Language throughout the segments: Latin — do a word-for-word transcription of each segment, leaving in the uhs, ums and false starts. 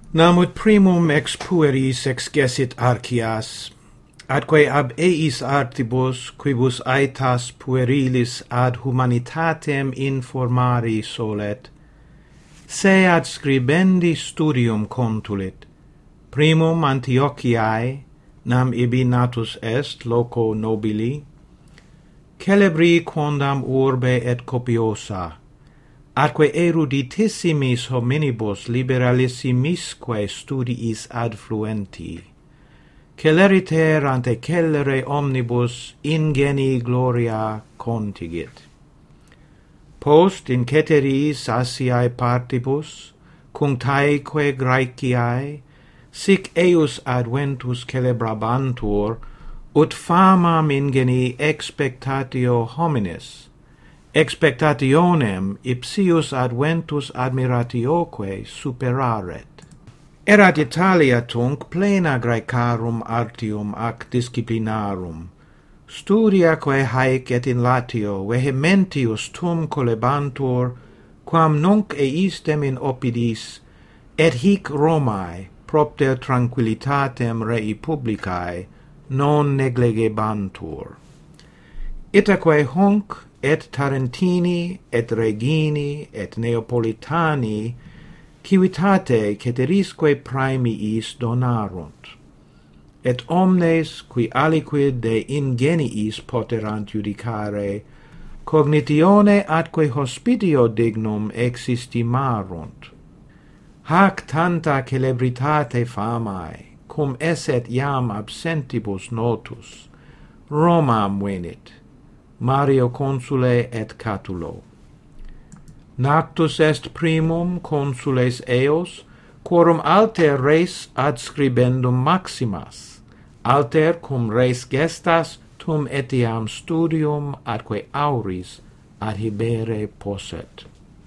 Namut primum ex pueris exgessit Archias, atque ab eis artibus, quibus aetas puerilis ad humanitatem informari solet, se ad scribendi studium contulit, primum Antiochiae, nam ibi natus est loco nobili, celebri quondam urbe et copiosa, atque eruditissimis hominibus liberalissimisque studiis adfluenti, celeriter ante celere omnibus ingeni gloria contigit. Post in ceteris Asiae partibus, cunctaeque Graeciae, sic eius adventus celebrabantur, ut famam ingeni expectatio hominis, expectationem ipsius adventus admiratioque superaret. Erat Italia tunc plena Graecarum artium ac disciplinarum, studiaque haec et in Latio vehementius tum colebantur, quam nunc eistem in oppidis, et hic Romae, propter tranquillitatem rei publicae, non negligebantur. Itaque hunc et Tarentini, et Regini, et Neapolitani, civitate ceterisque praemiis donarunt, et omnes qui aliquid de ingeniis poterant judicare, cognitione atque hospitio dignum existimarunt. Hac tanta celebritate famae, cum esset iam absentibus notus, Romam venit, Mario Consule et Catulo. Nactus est primum consules eos, quorum alter res adscribendum maximas, alter cum res gestas tum etiam studium atque auris adhibere posset.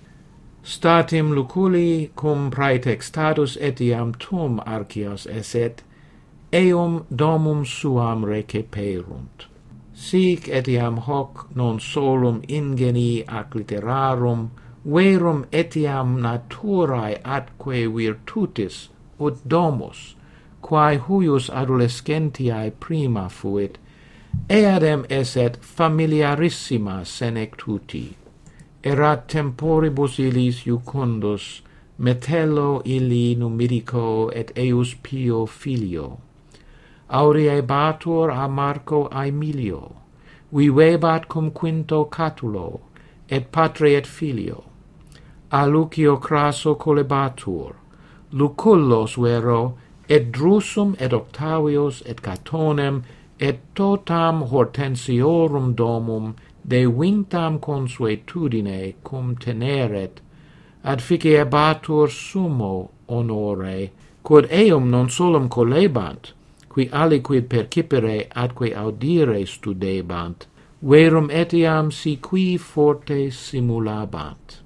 Statim Luculi cum praetextatus etiam tum Archias esset, eum domum suam receperunt. Sic etiam hoc non solum ingenii ac literarum, verum etiam naturae atque virtutis ut domus, quae huius adolescentiae prima fuit, eadem esset familiarissima senectuti. Erat temporibus illis iucundus, Metello illi numidico et eius Pio filio. Aurebatur a Marco Aemilio, vivebat cum Quinto Catulo, et patre et filio. A Lucio Crasso colebatur, Lucullos vero, et Drusum et Octavius et Catonem, et totam Hortensiorum domum de vinctam consuetudine cum teneret, ad ficiebatur sumo honore, quod eum non solum colebant, qui aliquid percipere atque audire studebant, verum etiam si qui forte simulabant.